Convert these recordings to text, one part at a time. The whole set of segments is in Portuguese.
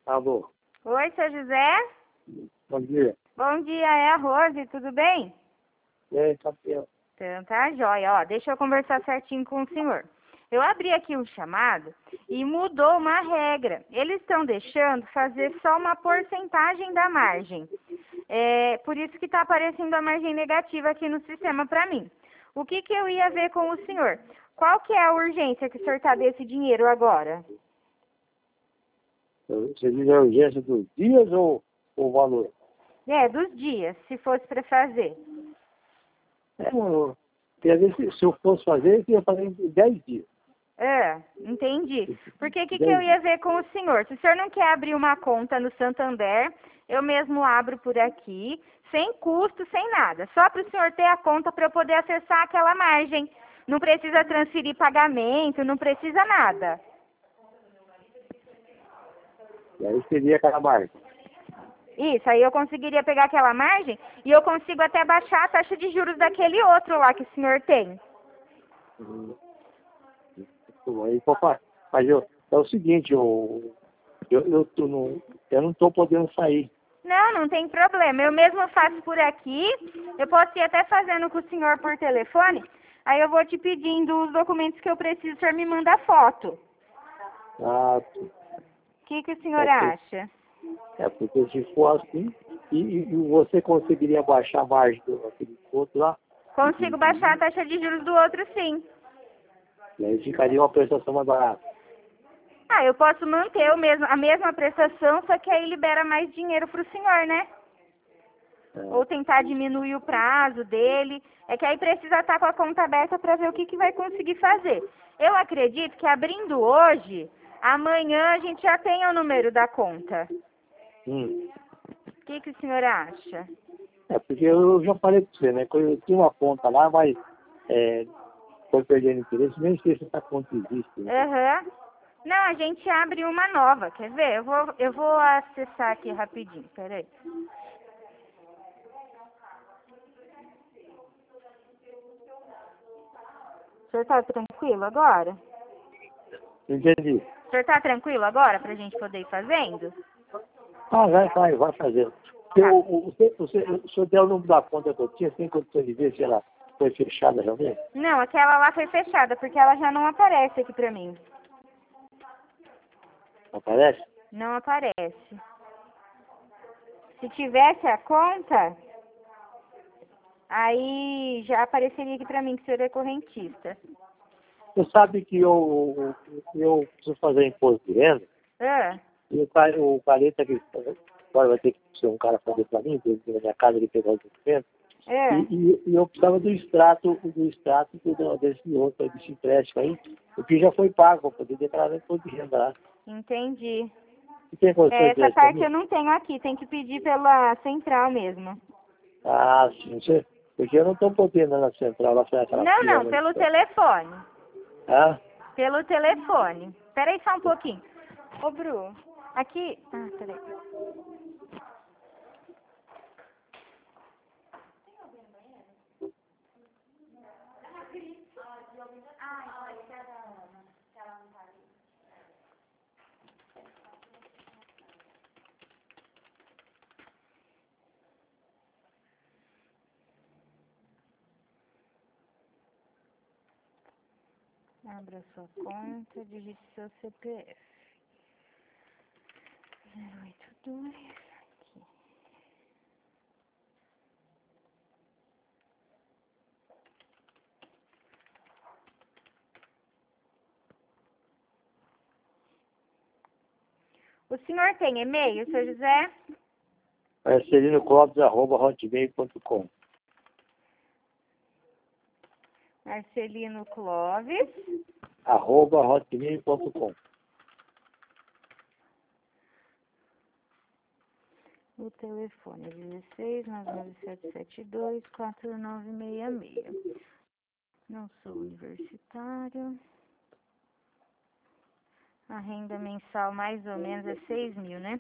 Alô, Oi, seu José? bom dia. Bom dia, é a Rose, tudo bem? E aí, campeão? Então tá jóia, ó, deixa eu conversar certinho com o senhor. Eu abri aqui um chamado e mudou uma regra. Eles estão deixando fazer só uma porcentagem da margem. Por isso que está aparecendo a margem negativa aqui no sistema para mim. O que eu ia ver com o senhor? Qual que é a urgência que o senhor está desse dinheiro agora? Você diz a urgência dos dias ou o valor? Dos dias, se fosse para fazer. Quer dizer, se eu fosse fazer, eu ia fazer em 10 dias. Entendi. Porque o que 10 eu ia dias. ver com o senhor? Se o senhor não quer abrir uma conta no Santander, eu mesmo abro por aqui, sem custo, sem nada. Só para o senhor ter a conta para eu poder acessar aquela margem. Não precisa transferir pagamento, não precisa nada. E aí seria aquela marca. Isso, aí eu conseguiria pegar aquela margem e eu consigo até baixar a taxa de juros daquele outro lá que o senhor tem. Aí, papai, mas é o seguinte, eu não estou podendo sair. Não tem problema. Eu mesmo faço por aqui. Eu posso ir até fazendo com o senhor por telefone. Aí eu vou te pedindo os documentos que eu preciso, o senhor me manda foto. Ah, O que o senhor acha? porque se for assim, e você conseguiria baixar a margem daquele outro lá, Consigo baixar a taxa de juros do outro, sim. e aí ficaria uma prestação mais barata. Eu posso manter a mesma prestação, só que aí libera mais dinheiro para o senhor, né? Ou tentar diminuir o prazo dele. É que aí precisa estar com a conta aberta para ver o que vai conseguir fazer. Eu acredito que abrindo hoje, amanhã a gente já tem o número da conta. O que o senhor acha? Porque eu já falei para você, né? Que eu tinha uma conta lá, mas foi perdendo interesse, nem sei se essa conta existe. Né? Não, a gente abre uma nova, quer ver? Eu vou acessar aqui rapidinho, peraí. O senhor tá tranquilo agora? Entendi. O senhor tá tranquilo agora pra gente poder ir fazendo? Vai fazendo. O senhor deu o número da conta que eu tinha, sem condições de ver se ela foi fechada realmente? Não, aquela lá foi fechada, porque ela já não aparece aqui pra mim. Aparece? Não aparece. Se tivesse a conta, aí já apareceria aqui pra mim que o senhor é correntista. Você sabe que eu preciso fazer imposto de renda, e o careta que agora vai ter que ser um cara fazer para mim, porque na minha casa ele pegou os documentos, e eu precisava do extrato desse outro, desse empréstimo aí, o que já foi pago para poder declarar imposto de renda lá. Entendi. E tem condições de Essa parte mim? eu não tenho aqui, tem que pedir pela central mesmo. Ah, sim, porque eu não estou podendo ir na central, lá foi aquela fila. Não, pelo telefone. Ah? Pelo telefone. Peraí só um pouquinho. Ô, Bru, aqui... peraí. Abra sua conta, digite seu CPF. 082, aqui. O senhor tem e-mail, seu José? marcelinoclóvis@hotmail.com. Marcelino Clóvis. @hotmail.com. O telefone é 16 99772 4966. Não sou universitário. A renda mensal mais ou menos é 6.000, né?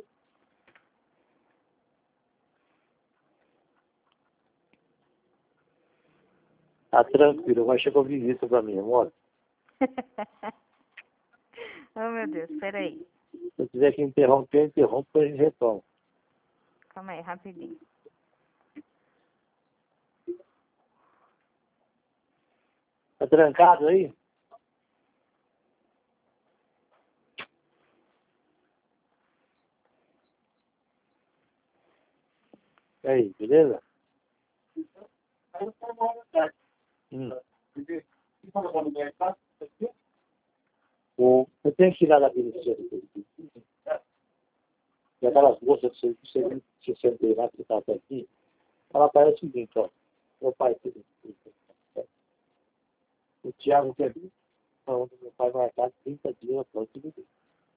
Tá tranquilo, vai chegar visita para mim, amor. Oh, meu Deus, peraí. Se eu tiver que interromper, interrompo para a gente retoma. Calma aí, rapidinho. Tá trancado aí? E aí, beleza? Você tem que tirar daquele centro. E aquelas moças que você sentei lá, que está até aqui, ela parece o seguinte, ó. Meu pai, o Thiago quer vir. Então, meu pai vai marcar 30 dias para tudo bem.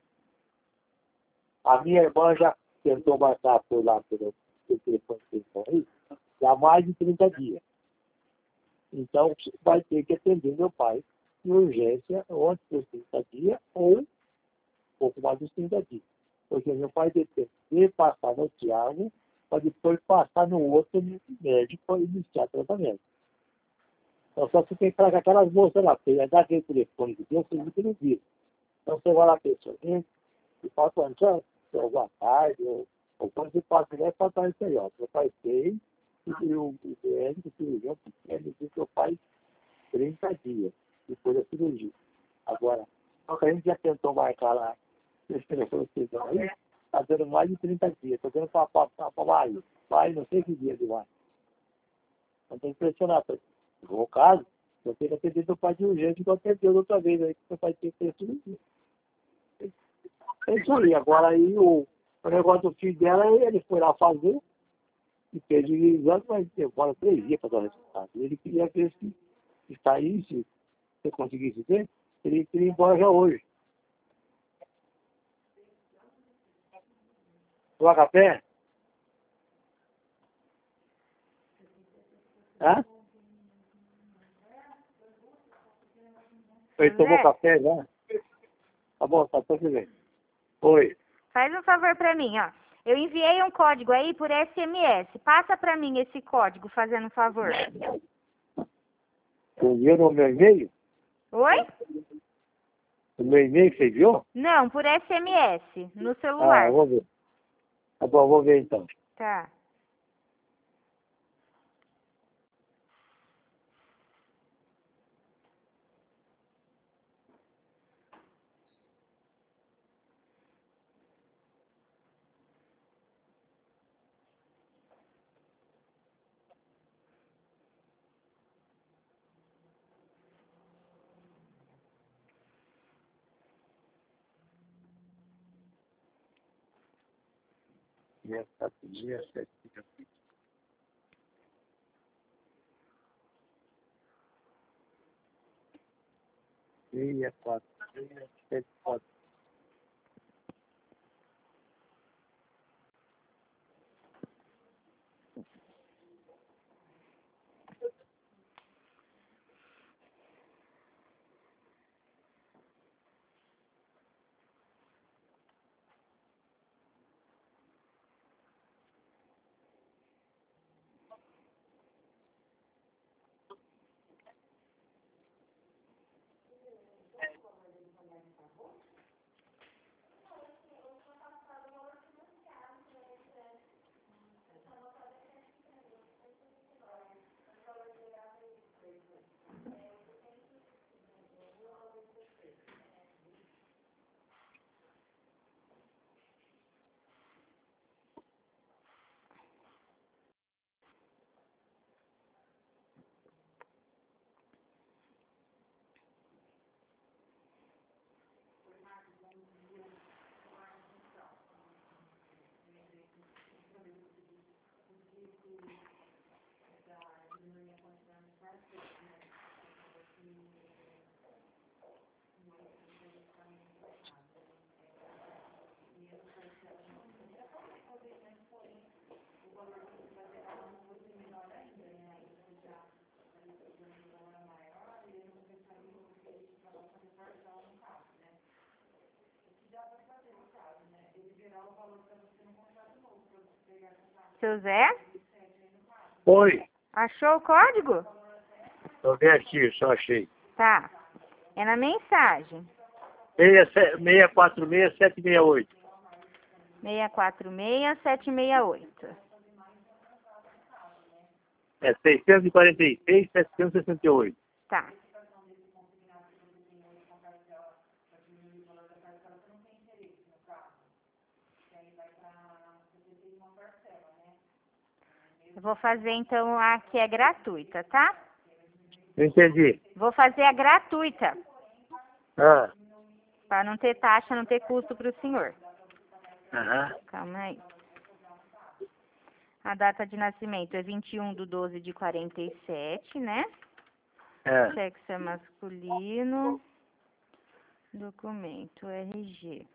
A minha irmã já tentou marcar por lá, pelo telefone que eles estão aí, há mais de 30 dias. Então, você vai ter que atender meu pai em urgência, ou antes dos 30 dias, ou um pouco mais dos 30 dias. Porque meu pai depende de passar no Thiago, para depois passar no outro médico para iniciar tratamento. Então, só você tem que falar com aquelas moças lá, porque dá aquele telefone que Deus, você não viu. Então, você vai lá, pessoalmente, e fala com boa tarde, ou quando você passa, vai faltar isso aí, ó. Meu pai fez, e o médico, o cirurgião, ele disse que meu pai 30 dias depois da cirurgia. Agora, só que a gente já tentou marcar lá, esse telefone que vocês aí, está dando mais de 30 dias. Estou dando para maio. Maio, não sei que dia de maio. Então tem que pressionar. No caso, eu tenho que atender meu pai de urgência, igual atendeu da outra vez aí, que meu pai tinha que ter cirurgia. É isso aí. Agora aí, o negócio do filho dela, ele foi lá fazer, e fez o exame, mas demora 3 dias para dar o resultado. Ele queria ver se está aí, se você conseguisse ver, ele queria ir embora já hoje. Tomar café? Hã? Ele tomou café já? Tá bom, tá tudo bem. Oi. Faz um favor pra mim, ó. Eu enviei um código aí por SMS. Passa pra mim esse código, fazendo um favor. Você enviou no meu e-mail? Oi? No meu e-mail que você enviou? Não, por SMS, no celular. Ah, eu vou ver. Tá bom, vou ver então. Tá. Dia 7 dias, 7 dias. 4, 7, 4. Seu Zé? Oi. Achou o código? Eu vim aqui, só achei. Tá. É na mensagem. 646-768. 646-768. É 646-768. Tá. Eu vou fazer, então, a que é gratuita, tá? Eu entendi. Vou fazer a gratuita. Ah. Para não ter taxa, não ter custo para o senhor. Aham. Calma aí. A data de nascimento é 21/12/47, né? É. Sexo é masculino. Documento RG.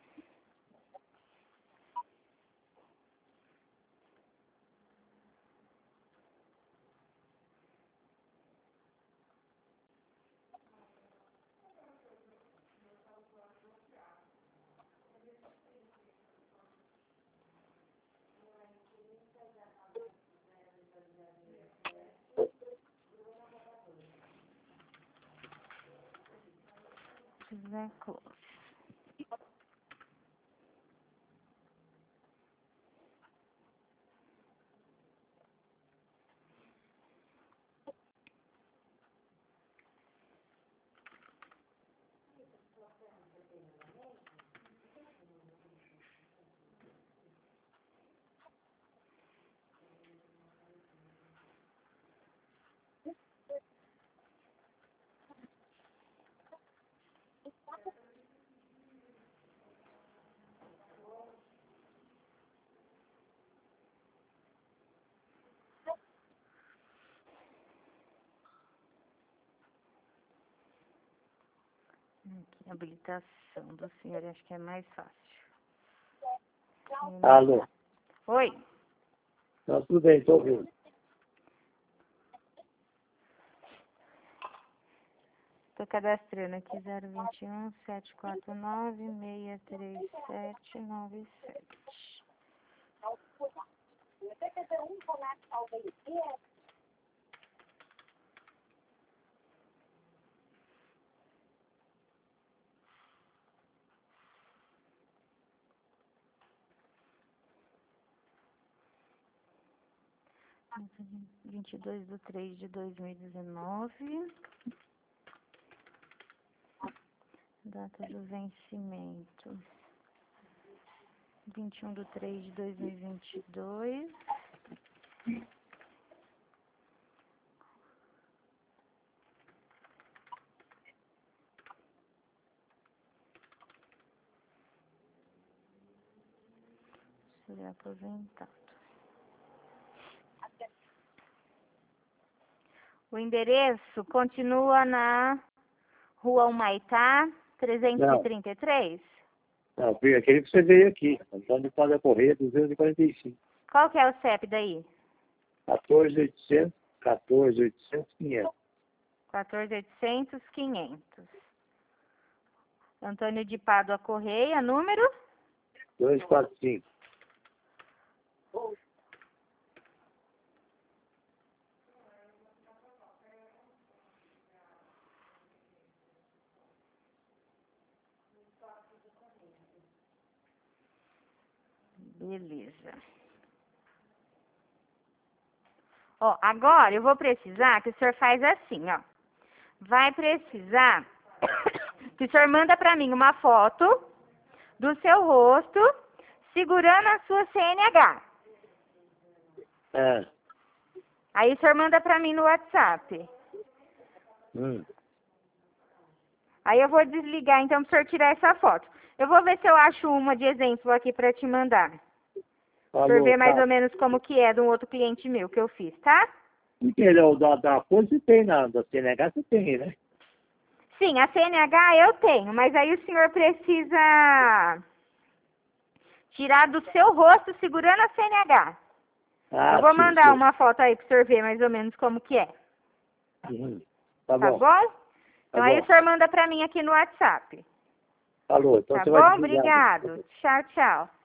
José Clóvis. Aqui, habilitação do senhor, acho que é mais fácil. Alô? Oi? Tá tudo bem, estou ouvindo. Estou cadastrando aqui 021-749-63797. Data de 22/3/2019. Data do vencimento 21/3/2022. Seria aposentado. O endereço continua na Rua Humaitá, 333? Não, aquele que você veio aqui. Antônio Padre Correia, 245. Qual que é o CEP daí? 14.800, 500. 14.800-500. Antônio de Pádua Correia, número? 245. Beleza. Ó, agora eu vou precisar que o senhor faz assim, ó. Vai precisar que o senhor manda pra mim uma foto do seu rosto segurando a sua CNH. É. Aí o senhor manda pra mim no WhatsApp. Aí eu vou desligar então pro senhor tirar essa foto. Eu vou ver se eu acho uma de exemplo aqui pra te mandar. Pra senhor ver mais ou menos como que é de um outro cliente meu que eu fiz, tá? Ele é o da Folha, você tem, da CNH você tem, né? Sim, a CNH eu tenho, mas aí o senhor precisa tirar do seu rosto segurando a CNH. Eu vou mandar uma foto aí pro senhor ver mais ou menos como que é. Tá bom? Então aí o senhor manda pra mim aqui no WhatsApp. Falou. Então tá você bom? vai Obrigado. Tchau, tchau.